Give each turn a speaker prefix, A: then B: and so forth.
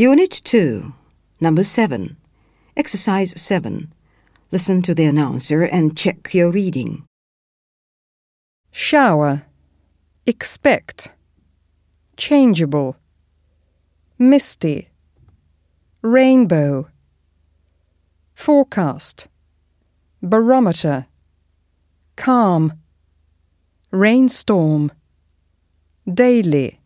A: Unit 2, Number 7. Exercise 7. Listen to the announcer and check your reading.
B: Shower, expect, changeable, misty, rainbow, forecast, barometer, calm, rainstorm, daily.